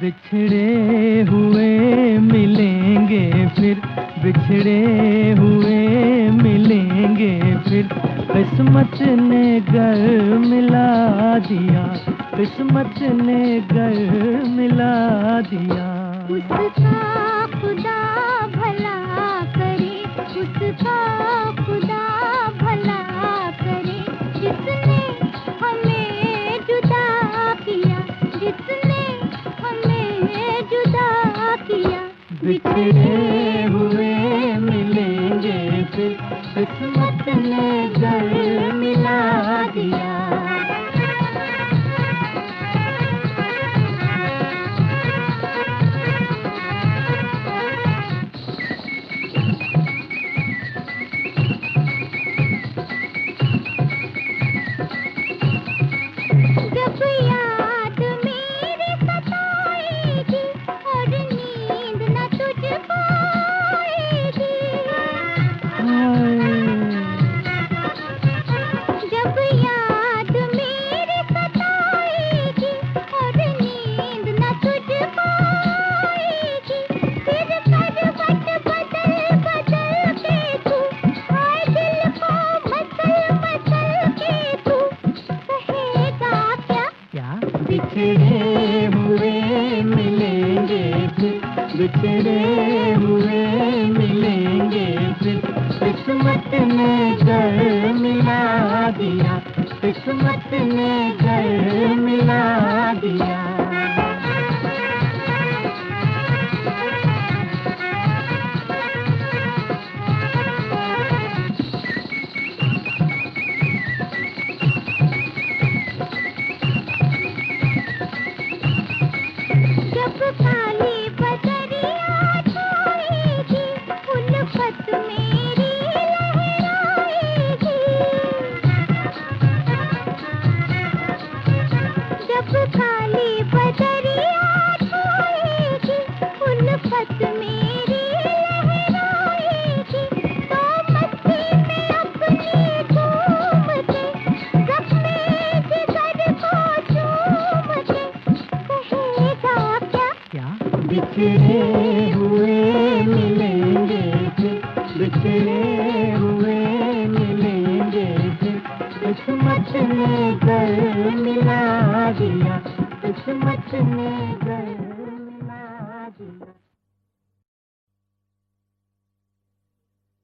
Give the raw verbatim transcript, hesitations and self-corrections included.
बिछड़े हुए मिलेंगे फिर, बिछड़े हुए मिलेंगे फिर। किस्मत ने घर मिला दिया, किस्मत ने घर मिला दिया। उसका खुदा भला करे, उसका खुदा भला करे, जिसने हमें जुदा किया, जिसने हमें जुदा किया। बिछड़े हुए मिलेंगे फिर, किस्मत ने घर मिला दिया। जब याद मेरी सताएगी और नींद न तुझको आएगी, जब याद मेरी सताएगी और नींद न तुझको आएगी, फिर करवट बदल बदल के तू हाय दिल को मसल मसल के तू कहेगा क्या? क्या? बिछड़े हुए मिलेंगे फिर, बिछड़े हुए मिलेंगे फिर। किस्मत ने घर मिला दिया, किस्मत ने घर मिला दिया। जब काली बदरिया छाएगी, उल्फत मेरी लहराएगी, जब काली बदरिया छाएगी, उल्फत मेरी लहराएगी, तो मस्ती में अपनी झूम के, जख्मे जिगर को चूम के कहेगा क्या? क्या? बिछड़े हुए मिलेंगे फिर, बिछड़े हुए मिलेंगे फिर। किस्मत ने घर मिला दिया, किस्मत ने घर